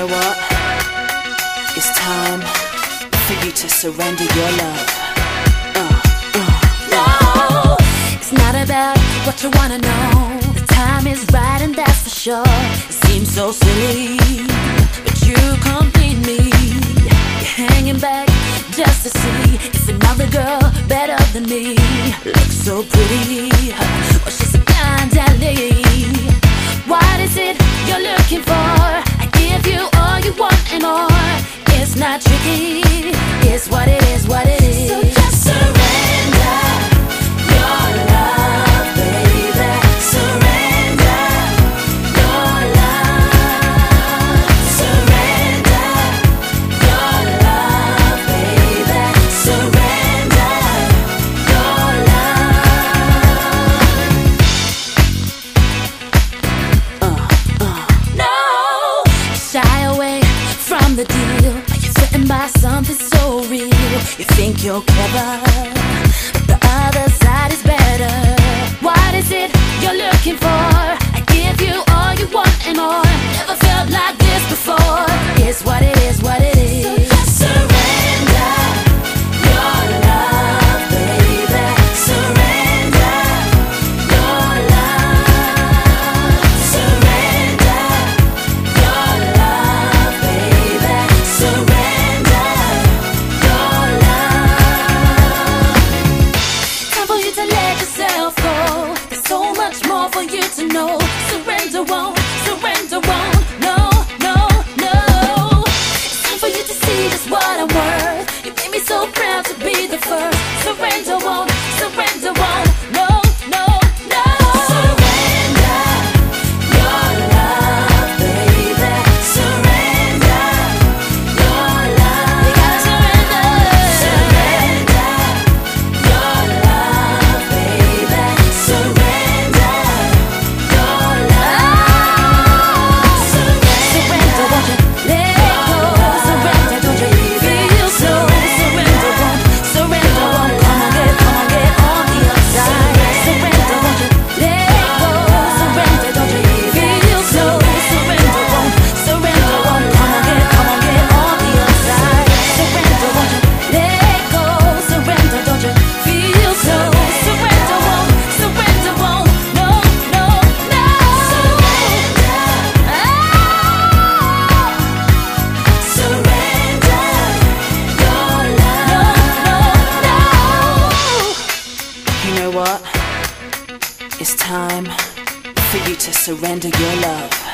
know what? It's time for you to surrender your love. No, it's not about what you wanna know. The time is right and that's for sure. It seems so silly, but you complete me. You're hanging back just to see if another girl better than me looks so pretty. Well, she's a blind alley. What is it you're looking for? I give you all you want and more. It's not tricky, it's what it is, what it is. So just surrender your love, baby. Surrender your love. Surrender your love, baby. Surrender your love. No, shy away from the deal. You're threatened by something so real. You think you're clever, but the other side is better. What is it you're looking for? I give you all you want and more. Never felt like this before. It's what it is, what it is. So just surrender your love, baby. Surrender your love. Surrender your love, baby. Surrender your love. Time for you to let yourself go. There's so much more for you to know. Surrender won't, no, no, no. It's time for you to see just what I'm worth. You made me so proud to be the first. Surrender won't, no, no, no. Surrender your love, baby. Surrender your love. You gotta surrender. Surrender your love, baby. Surrender your love. Surrender, won't you let go? Surrender, don't you feel so? Surrender won't, come on, get on the outside. Surrender, won't you let go? Surrender, don't you feel so? Surrender won't, come on, get on the outside. Surrender, won't you let go? Surrender, don't you feel so? Surrender won't, no, no, no. Surrender, surrender your love. No, You know what? It's time for you to surrender your love.